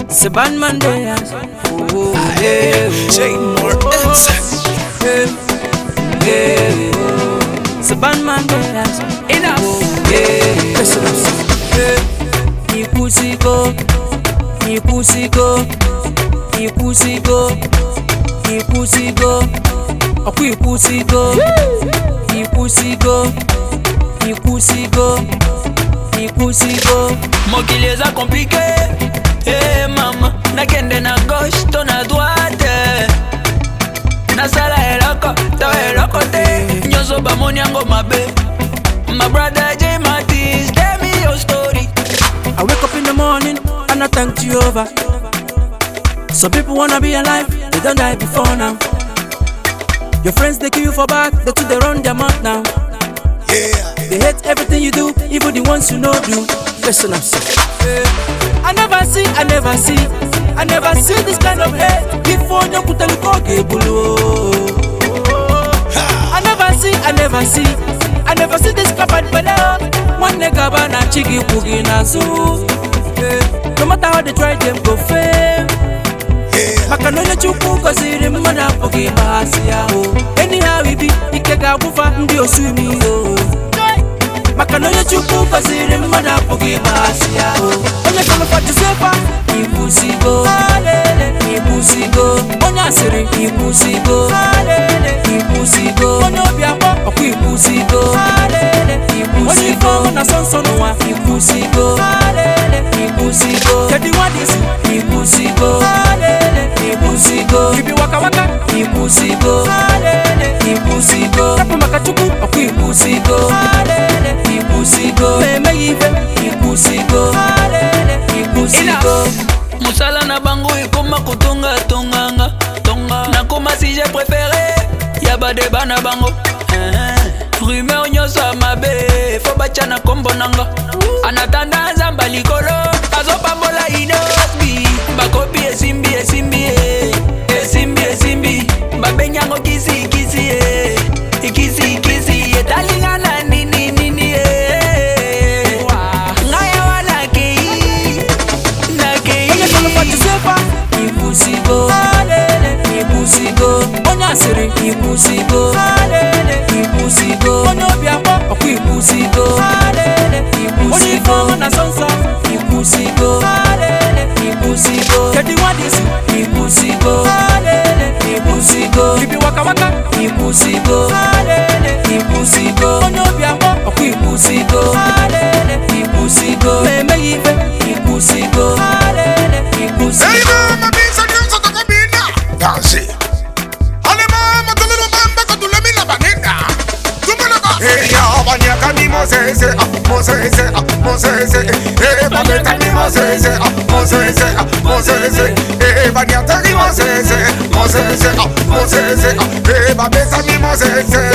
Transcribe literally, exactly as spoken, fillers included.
It's a bad man there. Oh, yeah. Jay Moore. Yeah. Yeah. It's a bad man there. Enough. Yeah. Listen up. Yeah. You pussy go. You pussy go. You pussy go. You pussy go. Aku you pussy go. You pussy go. You pussy go. You pussy go. Mokili eza compliqué. Eh mama, nakende na gauche to na droite. Nasala eloko, to eloko te. Nyoso bamoni yango mabe. My brother J Martis, tell me your story. I wake up in the morning and I thank Jehovah. Some people wanna be alive, they don't die before now. Your friends they kill you for back, they too they run their mouth now. Yeah. They hate everything you do, even the ones you know do. Listen up, sir. I never see, I never see, I never see this kind of hate. Before you put a look below. I never see, I never see, I never see this crap at below. One nigga bana chigi boogie na zoo. No matter how they try, them go fail. Makanonya chuku koziri mwana pogi basi yao. Anyhow we be, ikega bufa ndio swimi yo. Makanonya chuku koziri mwana pogi basi yao. Onya kama fati sepa, ibusigo. Ibusigo. Onya siri, ibusigo. Ibusigo. Onya obiako, oku ibusigo. Ibusigo. Onya sonsono wa, ibusigo. Ibusigo. Kedi wadisi, ibusigo. Ibusigo. Kibi waka waka, ibusigo. Ibusigo. Tapu makachuku, oku ibusigo. Ibusigo. Meme ibe, ibusigo. Ibusigo. Musala na bango ikoma kutunga tonganga tonga. Nakoma si j'ai préféré. Yaba de bana bango. Rumeur nyoso mabe. Fo bachana kombo nanga. Anatanda zamba likolo. Azo pambola inosbi. Bakopi esimbi esimbi e. Esimbi esimbi. Babenyango kisi kisi e. Kisi kisi e. Talingana nini nini e. Ngaya wala kei. Na kei. Onya kama fati sepa, ibusigo. Ibusigo. Onya siri, ibusigo. Ibusigo. Onya obiako, oku ibusigo. Ibusigo. Onya sonsa, ibusigo. Ibusigo. Kedi wadisi, ibusigo. Ibusigo. Kibi waka waka, ibusigo. Ibusigo. Onya obiako, oku ibusigo. Ibusigo. Meme ibe, ibusigo. Ibusigo. Hey mama, bisa nyonso takobina. Danse. Ale mama, tululu mamba kutule mila banenda. Tumana ka. Hey ya banyaka ni Mosese, ah Mosese, ah Mosese. Hey babeta ni Mosese, ah Mosese, ah Mosese. Hey banyaka ni Mosese, Mosese, ah Mosese. Hey babeta ni Mosese.